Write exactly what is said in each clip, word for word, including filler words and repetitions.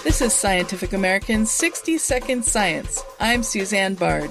This is Scientific American's sixty second Science. I'm Suzanne Bard.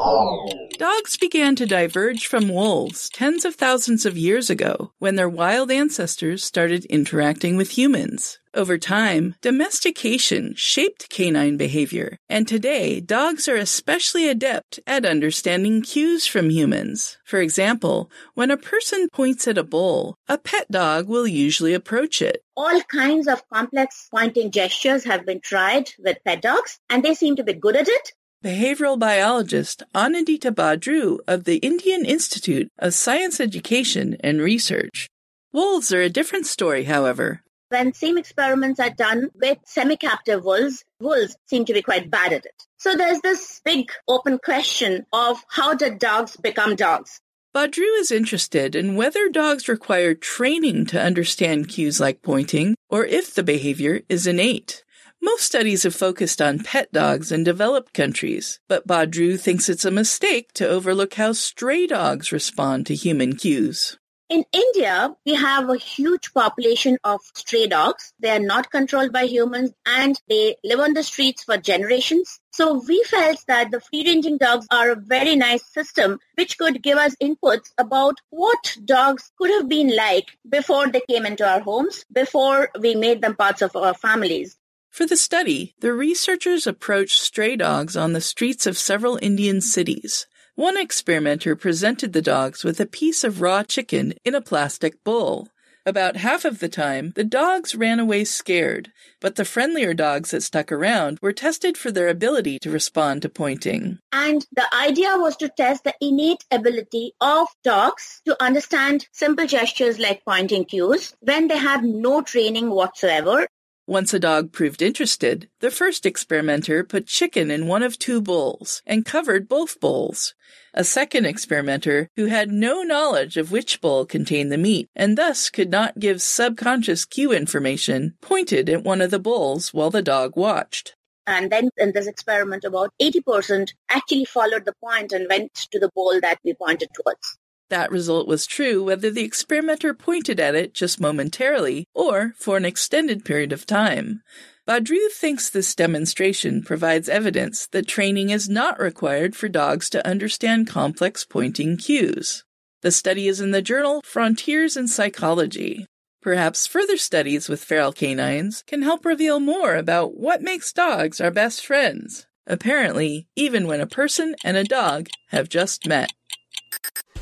Dogs began to diverge from wolves tens of thousands of years ago when their wild ancestors started interacting with humans. Over time, domestication shaped canine behavior, and today dogs are especially adept at understanding cues from humans. For example, when a person points at a bowl, a pet dog will usually approach it. All kinds of complex pointing gestures have been tried with pet dogs, and they seem to be good at it. Behavioral biologist Anindita Badru of the Indian Institute of Science Education and Research. Wolves are a different story, however. When same experiments are done with semi-captive wolves, wolves seem to be quite bad at it. So there's this big open question of how did dogs become dogs? Badru is interested in whether dogs require training to understand cues like pointing, or if the behavior is innate. Most studies have focused on pet dogs in developed countries, but Badru thinks it's a mistake to overlook how stray dogs respond to human cues. In India, we have a huge population of stray dogs. They are not controlled by humans and they live on the streets for generations. So we felt that the free-ranging dogs are a very nice system which could give us inputs about what dogs could have been like before they came into our homes, before we made them parts of our families. For the study, the researchers approached stray dogs on the streets of several Indian cities. One experimenter presented the dogs with a piece of raw chicken in a plastic bowl. About half of the time, the dogs ran away scared, but the friendlier dogs that stuck around were tested for their ability to respond to pointing. And the idea was to test the innate ability of dogs to understand simple gestures like pointing cues when they have no training whatsoever. Once a dog proved interested, the first experimenter put chicken in one of two bowls and covered both bowls. A second experimenter, who had no knowledge of which bowl contained the meat and thus could not give subconscious cue information, pointed at one of the bowls while the dog watched. And then in this experiment, about eighty percent actually followed the point and went to the bowl that we pointed towards. That result was true whether the experimenter pointed at it just momentarily or for an extended period of time. Badru thinks this demonstration provides evidence that training is not required for dogs to understand complex pointing cues. The study is in the journal Frontiers in Psychology. Perhaps further studies with feral canines can help reveal more about what makes dogs our best friends, apparently even when a person and a dog have just met.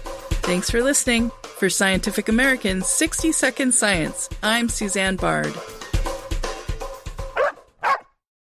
Thanks for listening. For Scientific American's sixty second Science, I'm Suzanne Bard.